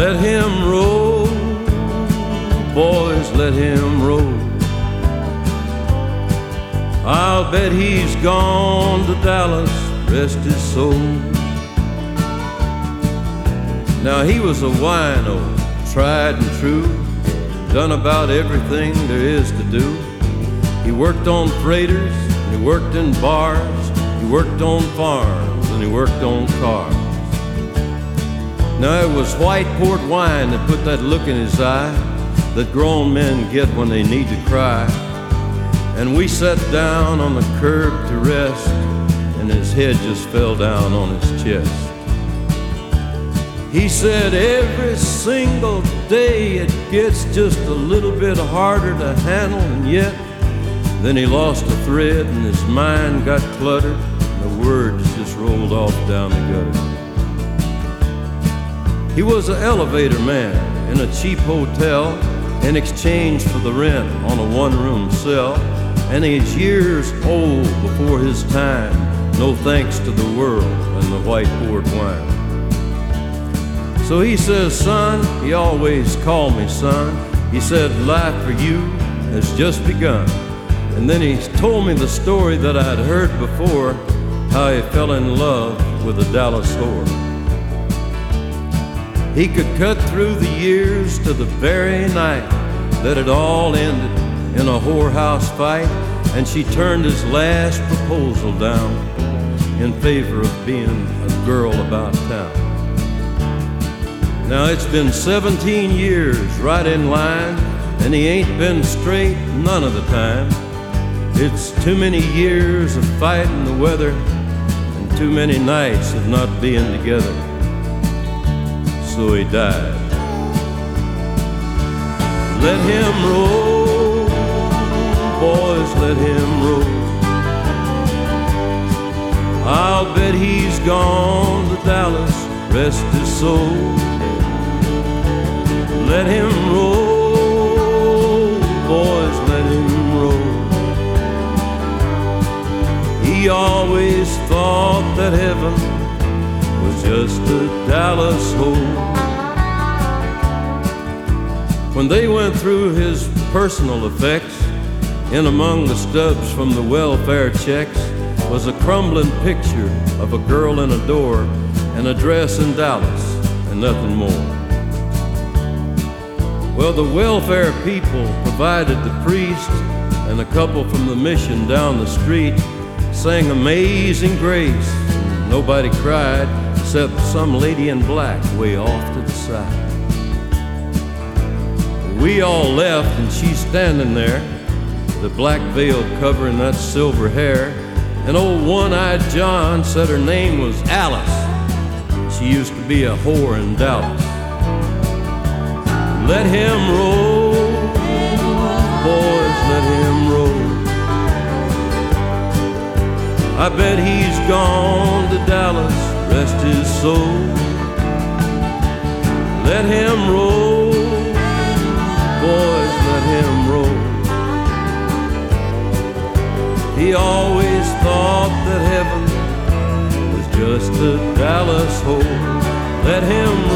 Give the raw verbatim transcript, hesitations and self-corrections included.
Let him roll, boys, let him roll. I'll bet he's gone to Dallas, rest his soul. Now he was a wino, tried and true, done about everything there is to do. He worked on freighters, and he worked in bars, he worked on farms, and he worked on cars. Now it was white port wine that put that look in his eye that grown men get when they need to cry. And we sat down on the curb to rest, and his head just fell down on his chest. He said, every single day it gets just a little bit harder to handle, and yet then he lost a thread and his mind got cluttered, and the words just rolled off down the gutter. He was an elevator man in a cheap hotel in exchange for the rent on a one-room cell, and he's years old before his time, no thanks to the world and the white port wine. So he says, son, he always called me son, he said, life for you has just begun. And then he told me the story that I'd heard before, how he fell in love with a Dallas whore. He could cut through the years to the very night that it all ended in a whorehouse fight, and she turned his last proposal down in favor of being a girl about town. Now it's been seventeen years right in line, and he ain't been straight none of the time. It's too many years of fighting the weather and too many nights of not being together. So he died. Let him roll, boys, let him roll. I'll bet he's gone to Dallas, rest his soul. Let him roll, boys, let him roll. He always thought that heaven was just a Dallas hole. When they went through his personal effects, in among the stubs from the welfare checks was a crumbling picture of a girl in a door and a dress in Dallas and nothing more. Well, the welfare people provided the priest, and a couple from the mission down the street sang Amazing Grace. Nobody cried except some lady in black way off to the side. We all left, and she's standing there, the black veil covering that silver hair. And old One-Eyed John said her name was Alice. She used to be a whore in Dallas. Let him roll, boys, let him roll. I bet he's gone to Dallas, rest his soul. Let him roll, boys, let him roll. He always thought that heaven was just a Dallas hole. Let him